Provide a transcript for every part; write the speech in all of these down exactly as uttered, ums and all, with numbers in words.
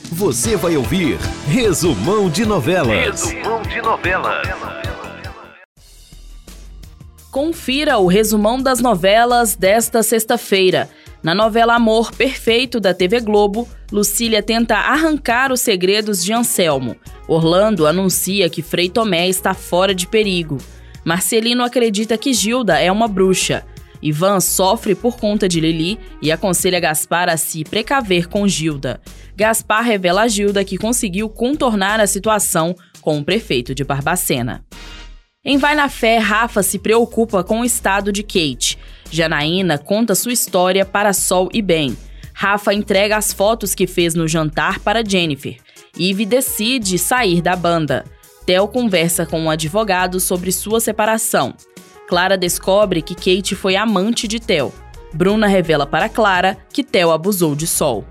Você vai ouvir Resumão de Novelas. Resumão de Novelas. Confira o resumão das novelas desta sexta-feira. Na novela Amor Perfeito da T V Globo, Lucília tenta arrancar os segredos de Anselmo. Orlando anuncia que Frei Tomé está fora de perigo. Marcelino acredita que Gilda é uma bruxa. Ivan sofre por conta de Lili e aconselha Gaspar a se precaver com Gilda. Gaspar revela a Gilda que conseguiu contornar a situação com o prefeito de Barbacena. Em Vai na Fé, Rafa se preocupa com o estado de Kate. Janaína conta sua história para Sol e Ben. Rafa entrega as fotos que fez no jantar para Jennifer. Ivy decide sair da banda. Theo conversa com um advogado sobre sua separação. Clara descobre que Kate foi amante de Theo. Bruna revela para Clara que Theo abusou de Sol.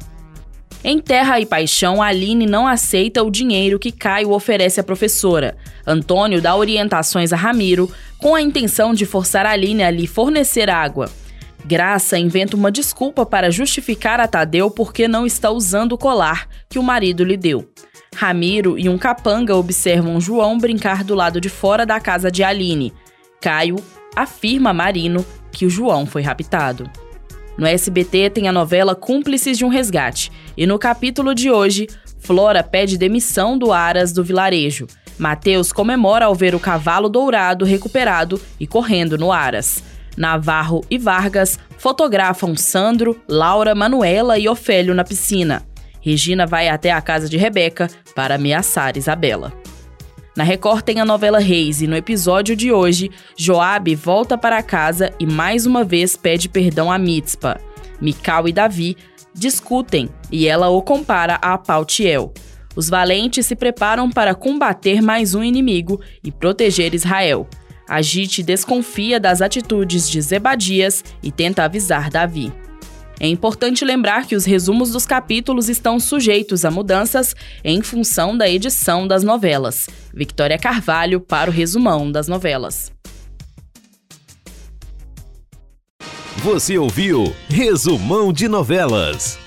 Em Terra e Paixão, Aline não aceita o dinheiro que Caio oferece à professora. Antônio dá orientações a Ramiro com a intenção de forçar Aline a lhe fornecer água. Graça inventa uma desculpa para justificar a Tadeu porque não está usando o colar que o marido lhe deu. Ramiro e um capanga observam João brincar do lado de fora da casa de Aline. Caio afirma a Marino que o João foi raptado. No S B T tem a novela Cúmplices de um Resgate. E no capítulo de hoje, Flora pede demissão do Aras do vilarejo. Mateus comemora ao ver o cavalo dourado recuperado e correndo no Aras. Navarro e Vargas fotografam Sandro, Laura, Manuela e Ofélio na piscina. Regina vai até a casa de Rebeca para ameaçar Isabela. Na Record tem a novela Reis e no episódio de hoje, Joabe volta para casa e mais uma vez pede perdão a Mizpa. Mical e Davi discutem e ela o compara a Paltiel. Os valentes se preparam para combater mais um inimigo e proteger Israel. Agite desconfia das atitudes de Zebadias e tenta avisar Davi. É importante lembrar que os resumos dos capítulos estão sujeitos a mudanças em função da edição das novelas. Victoria Carvalho para o Resumão das Novelas. Você ouviu Resumão de Novelas.